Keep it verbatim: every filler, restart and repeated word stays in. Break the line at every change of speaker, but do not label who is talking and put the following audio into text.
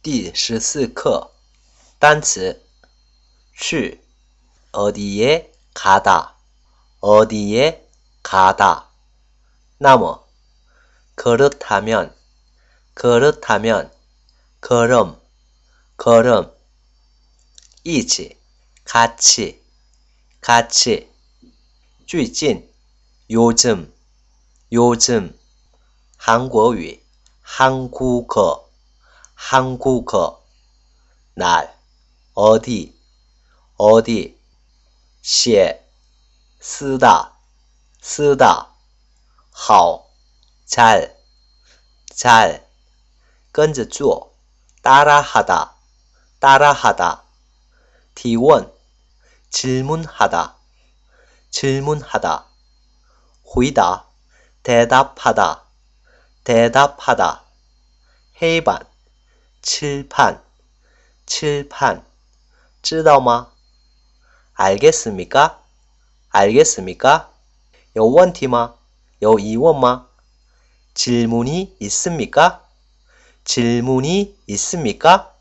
第十四课单词去 어디에 가다 어디에 가다那么 그렇다면 그렇다면 그럼 그럼 一起 같이 같이 最近 요즘 요즘 한국어 한국어 한국어 날 어디 어디 写 쓰다 쓰다 好 잘 잘 跟着做 따라하다 따라하다 提问 질문하다 질문하다 回答 대답하다 대답하다黑板 칠판 칠판 知道吗 알겠습니까? 알겠습니까? 有问题吗? 有疑问吗? 질문이 있습니까? 질문이 있습니까?